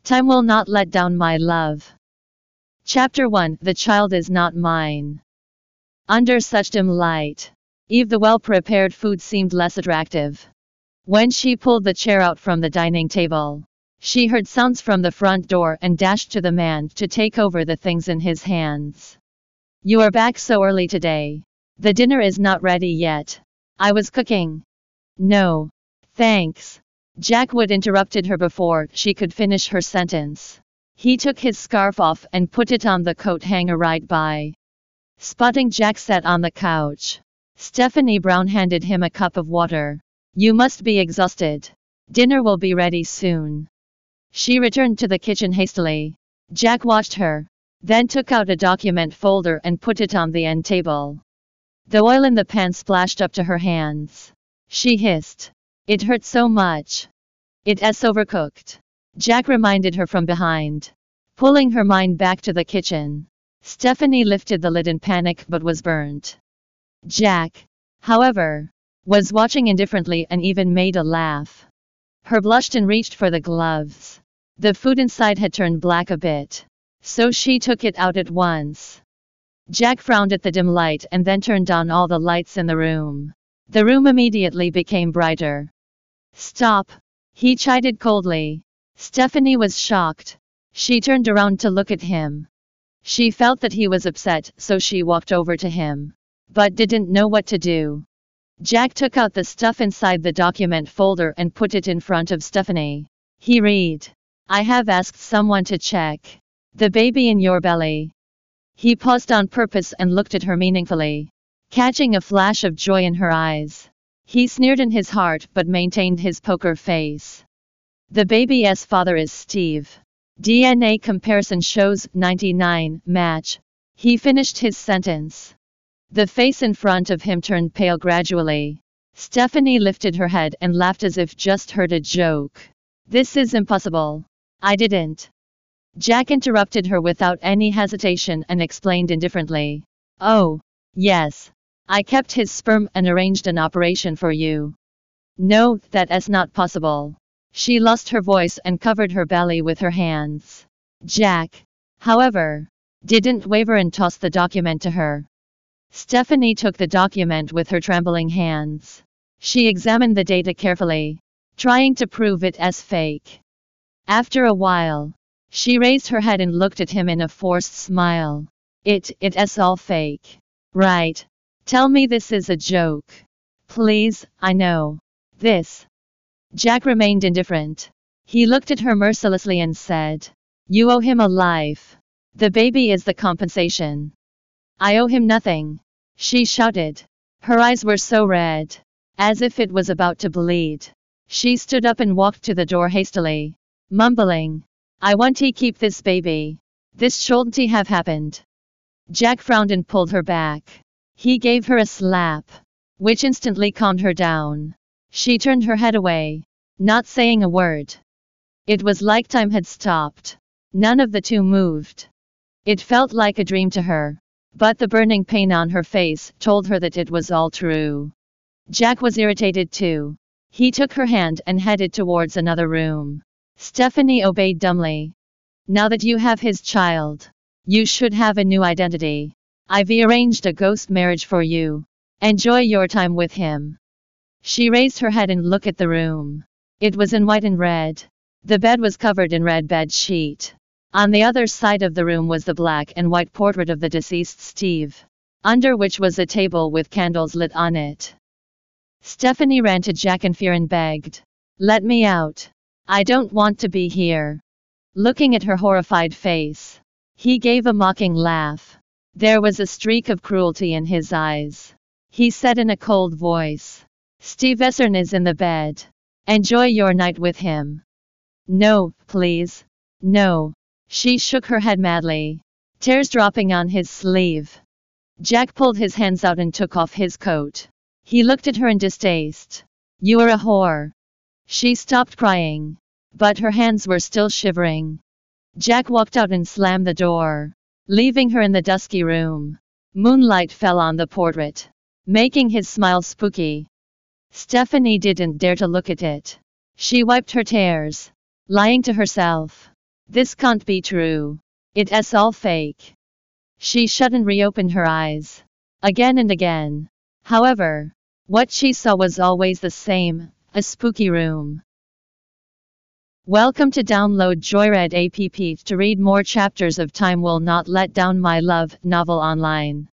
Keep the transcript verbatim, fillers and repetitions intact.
Time will not let down my love. Chapter one. The child is not mine. Under such dim light, Eve the well-prepared food seemed less attractive. When she pulled the chair out from the dining table, she heard sounds from the front door and dashed to the man to take over the things in his hands. You are back so early today. The dinner is not ready yet. I was cooking. No. Thanks. Jack Wood interrupted her before she could finish her sentence. He took his scarf off and put it on the coat hanger right by. Spotting Jack sat on the couch, Stephanie Brown handed him a cup of water. You must be exhausted. Dinner will be ready soon. She returned to the kitchen hastily. Jack watched her, then took out a document folder and put it on the end table. The oil in the pan splashed up to her hands. She hissed. It hurt so much. It's overcooked. Jack reminded her from behind, pulling her mind back to the kitchen. Stephanie lifted the lid in panic but was burnt. Jack, however, was watching indifferently and even made a laugh. Her blushed and reached for the gloves. The food inside had turned black a bit, so she took it out at once. Jack frowned at the dim light and then turned on all the lights in the room. The room immediately became brighter. Stop, he chided coldly. Stephanie was shocked. She turned around to look at him. She felt that he was upset, so she walked over to him, but didn't know what to do. Jack took out the stuff inside the document folder and put it in front of Stephanie. He read, I have asked someone to check the baby in your belly. He paused on purpose and looked at her meaningfully, catching a flash of joy in her eyes. He sneered in his heart but maintained his poker face. The baby's father is Steve. D N A comparison shows ninety-nine match. He finished his sentence. The face in front of him turned pale gradually. Stephanie lifted her head and laughed as if just heard a joke. This is impossible. I didn't. Jack interrupted her without any hesitation and explained indifferently. Oh, yes. I kept his sperm and arranged an operation for you. No, that is not possible. She lost her voice and covered her belly with her hands. Jack, however, didn't waver and tossed the document to her. Stephanie took the document with her trembling hands. She examined the data carefully, trying to prove it as fake. After a while, she raised her head and looked at him in a forced smile. It, it is all fake. Right. Tell me this is a joke. Please, I know. This. Jack remained indifferent. He looked at her mercilessly and said, you owe him a life. The baby is the compensation. I owe him nothing. She shouted. Her eyes were so red, as if it was about to bleed. She stood up and walked to the door hastily, mumbling, I want to keep this baby. This shouldn't have happened. Jack frowned and pulled her back. He gave her a slap, which instantly calmed her down. She turned her head away, not saying a word. It was like time had stopped. None of the two moved. It felt like a dream to her, but the burning pain on her face told her that it was all true. Jack was irritated too. He took her hand and headed towards another room. Stephanie obeyed dumbly. Now that you have his child, you should have a new identity. I've arranged a ghost marriage for you. Enjoy your time with him. She raised her head and looked at the room. It was in white and red. The bed was covered in red bed sheet. On the other side of the room was the black and white portrait of the deceased Steve, under which was a table with candles lit on it. Stephanie ran to Jack in fear and begged, let me out. I don't want to be here. Looking at her horrified face, he gave a mocking laugh. There was a streak of cruelty in his eyes. He said in a cold voice, Steve Essern is in the bed. Enjoy your night with him. No, please. No. She shook her head madly, tears dropping on his sleeve. Jack pulled his hands out and took off his coat. He looked at her in distaste. You are a whore. She stopped crying, but her hands were still shivering. Jack walked out and slammed the door, leaving her in the dusky room. Moonlight fell on the portrait, making his smile spooky. Stephanie didn't dare to look at it. She wiped her tears, lying to herself, This can't be true. It's all fake. She shut and reopened her eyes. Again and again. However, what she saw was always the same, a spooky room. Welcome to download Joyread app to read more chapters of Time Will Not Let Down My Love novel online.